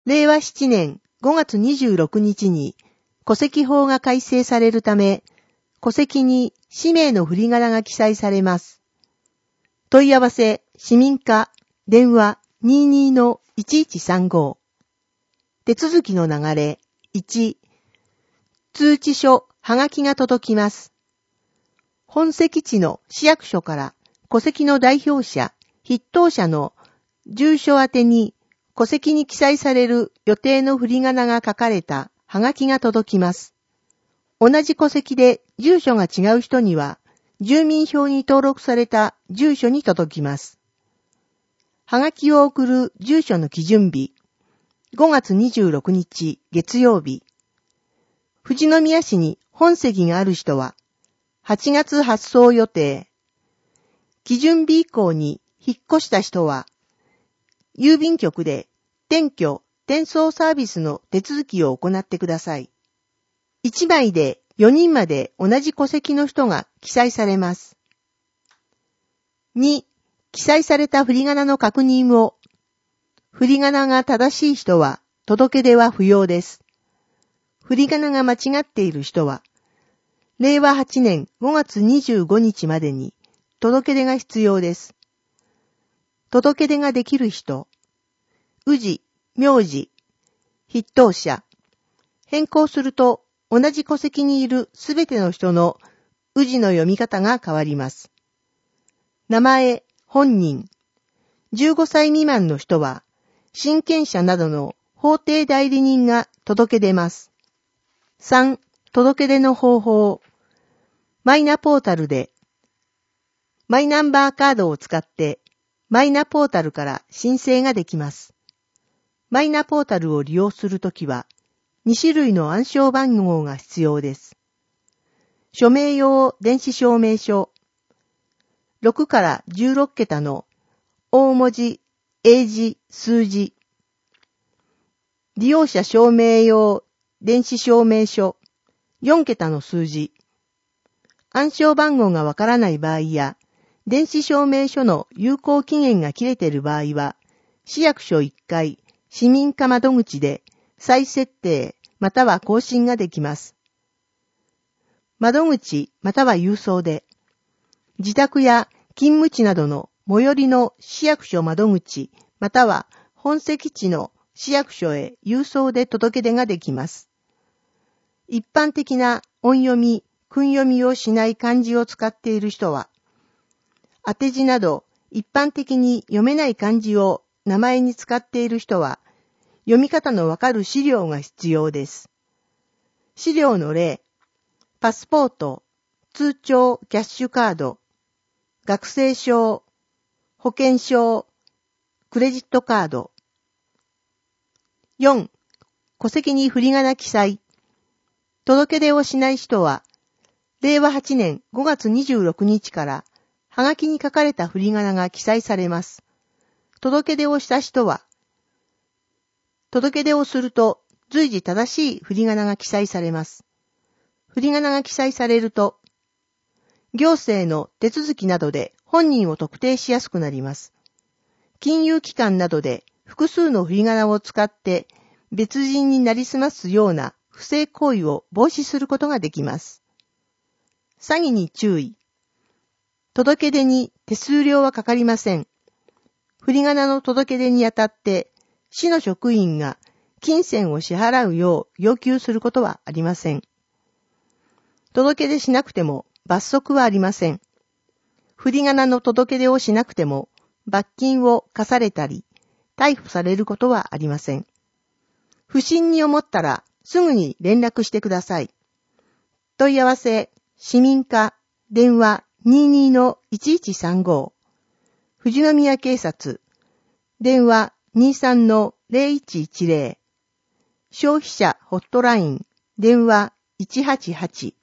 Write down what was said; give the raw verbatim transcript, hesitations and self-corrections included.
れいわしちねんごがつにじゅうろくにちに戸籍法が改正されるため、戸籍に氏名の振り仮名が記載されます。問い合わせ、市民課、電話 にじゅうにのいちいちさんご。手続きの流れ、いち、通知書、はがきが届きます。本籍地の市役所から戸籍の代表者、筆頭者の住所宛てに戸籍に記載される予定の振り仮名が書かれたはがきが届きます。同じ戸籍で住所が違う人には、住民票に登録された住所に届きます。はがきを送る住所の基準日、ごがつにじゅうろくにち月曜日。富士宮市に本籍がある人は、はちがつ発送予定。基準日以降に引っ越した人は、郵便局で転居・転送サービスの手続きを行ってください。いちまいでよにんまで同じ戸籍の人が記載されます。に、記載された振り仮名の確認を。振り仮名が正しい人は届け出は不要です。振り仮名が間違っている人は、れいわはちねんごがつにじゅうごにちまでに届け出が必要です。届け出ができる人、氏、名字、筆頭者。変更すると同じ戸籍にいるすべての人の氏の読み方が変わります。名前、本人。じゅうごさい未満の人は、親権者などの法定代理人が届け出ます。さん、届け出の方法。マイナポータルで、マイナンバーカードを使って、マイナポータルから申請ができます。マイナポータルを利用するときは、にしゅるいの暗証番号が必要です。署名用電子証明書。ろくからじゅうろくけたの大文字、英字、数字。利用者証明用電子証明書。よんけたの数字。暗証番号がわからない場合や、電子証明書の有効期限が切れている場合は、市役所いっかい、市民課窓口で再設定または更新ができます。窓口または郵送で、自宅や勤務地などの最寄りの市役所窓口または本籍地の市役所へ郵送で届け出ができます。一般的な音読み、訓読みをしない漢字を使っている人は、当て字など一般的に読めない漢字を名前に使っている人は、読み方のわかる資料が必要です。資料の例、パスポート、通帳キャッシュカード、学生証、保険証、クレジットカード。よん、戸籍に振り仮名記載。届け出をしない人は、れいわはちねんごがつにじゅうろくにちから、はがきに書かれた振り仮名が記載されます。届け出をした人は、届け出をすると随時正しい振り仮名が記載されます。振り仮名が記載されると、行政の手続きなどで本人を特定しやすくなります。金融機関などで複数の振り仮名を使って別人になりすますような不正行為を防止することができます。詐欺に注意。届け出に手数料はかかりません。振り仮名の届け出にあたって市の職員が金銭を支払うよう要求することはありません。届け出しなくても罰則はありません。振り仮名の届け出をしなくても罰金を課されたり、逮捕されることはありません。不審に思ったらすぐに連絡してください。問い合わせ、市民課、電話 にじゅうにのいちいちさんご。富士宮警察、電話 にじゅうさんのぜろいちいちぜろ。消費者ホットライン、電話いちはちはち。